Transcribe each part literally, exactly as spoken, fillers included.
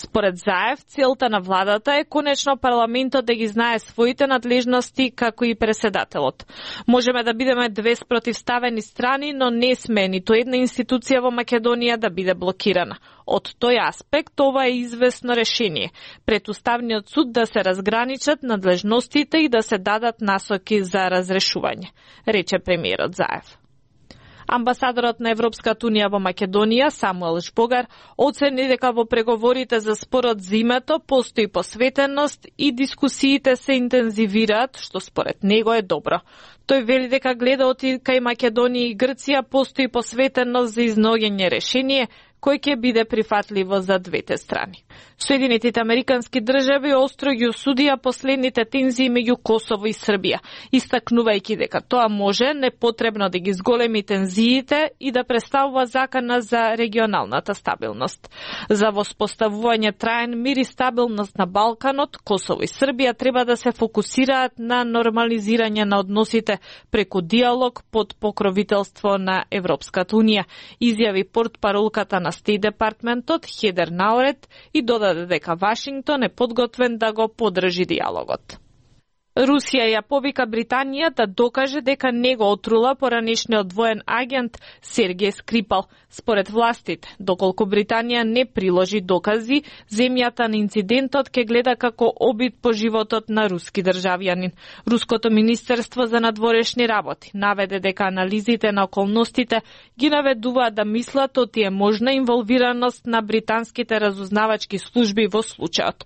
Според Заев, целта на владата е конечно парламентот да ги знае своите надлежности како и преседателот. Можеме да бидеме две спротивставени страни, но не сме ниту една институција во Македонија да биде блокирана. Од тој аспект, ова е известно решение. Пред Уставниот суд да се разграничат надлежностите и да се дадат насоки за разрешување, рече премиерот Заев. Амбасадорот на Европската унија во Македонија, Самуел Жбогар, оцени дека во преговорите за спорот за името постои посветеност и дискусиите се интензивираат, што според него е добро. Тој вели дека гледа од кај Македонија и Грција постои посветеност за изнаоѓање решение кој ќе биде прифатливо за двете страни. Соединетите американски држави остро ги осудија последните тензии меѓу Косово и Србија, истакнувајќи дека тоа може непотребно да ги зголеми тензиите и да представува закана за регионалната стабилност. За воспоставување траен мир и стабилност на Балканот, Косово и Србија треба да се фокусираат на нормализирање на односите преку диалог под покровителство на Европската унија, изјави портпаролката на Стейт департментот Хедер Наурет и додаде дека Вашингтон е подготвен да го поддржи диалогот. Русија ја повика Британија да докаже дека не го отрула поранешниот воен агент Сергеј Скрипал. Според властите, доколку Британија не приложи докази, земјата на инцидентот ќе гледа како обид по животот на руски државјанин. Руското министерство за надворешни работи наведе дека анализите на околностите ги наведуваат да мислат оти е можна инволвираност на британските разузнавачки служби во случајот.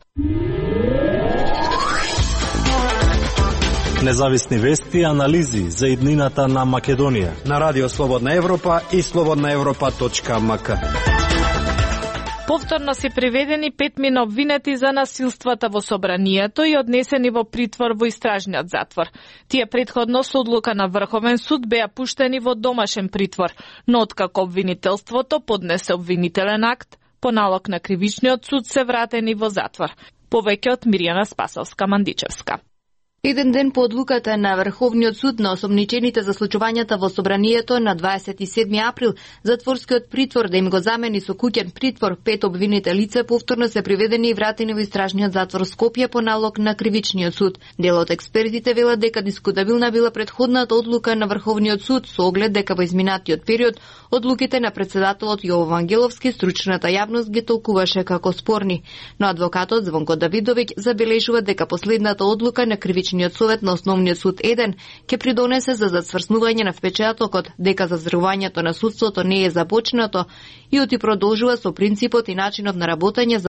Независни вести и анализи за иднината на Македонија на Радио Слободна Европа и слободна европа точка ем ка. Повторно се приведени петмина обвинети за насилствата во собранието и однесени во притвор во истражниот затвор. Тие претходно со одлука на Врховен суд беа пуштени во домашен притвор, но откако обвинителството поднесе обвинителен акт, по налог на Кривичниот суд се вратени во затвор. Повеќе од Мирјана Спасовска-Мандичевска. Еден ден по одлуката на Врховниот суд на осомничените за случувањата во собранието на дваесет и седми април, затворскиот притвор да им го замени со куќен притвор, пет обвините лица повторно се приведени и вратени во истражниот затвор Скопје по налог на Кривичниот суд. Дел од експертите велат дека дискутабилна била претходната одлука на Врховниот суд со оглед дека во изминатиот период одлуките на председателот Јово Вангеловски стручната јавност ги толкуваше како спорни. Но адвокатот Звонко Давидовиќ забележува дека последната одлука на Кривичниот совет на Основниот суд еден ќе придонесе за зацврснување на впечатокот дека зазрувањето на судството не е започнато и оти продолжува со принципот и начинот на работење